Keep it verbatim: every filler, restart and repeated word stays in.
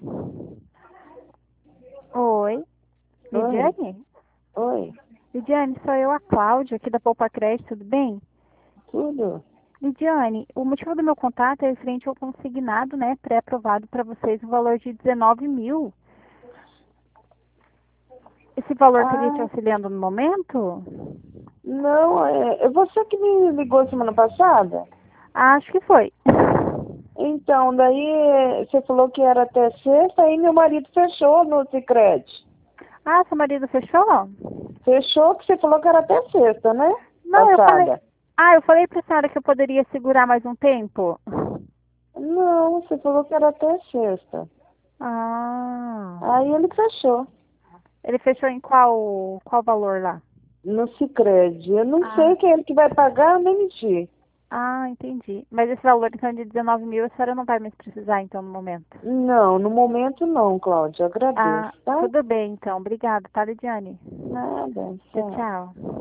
Oi, Oi, Lidiane? oi, Lidiane, sou eu, a Cláudia, aqui da Poupa Crédito, tudo bem? tudo? Lidiane, o motivo do meu contato é referente ao consignado, né, pré-aprovado para vocês, o valor de dezenove mil. Esse valor estaria te Ah, auxiliando no momento? não, é, é você que me ligou semana passada? Acho que foi. Então, daí é, você falou que era até sexta, aí meu marido fechou no Sicredi. Ah, seu marido fechou? Fechou que você falou que era até sexta, né? Não, eu falei. Passada. Ah, eu falei pra senhora que eu poderia segurar mais um tempo. Não, você falou que era até sexta. Ah. Aí ele fechou Ele fechou em qual, qual valor lá? no Sicredi. Eu não sei Ah. quem é ele que vai pagar, nem mentir. Ah, entendi. Mas esse valor, então, de dezenove mil, a senhora não vai mais precisar, então, no momento? Não, no momento não, Cláudia. Agradeço, Ah, tá? tudo bem, então. Obrigada, tá, Lidiane? Nada, Tchau, tchau. tchau.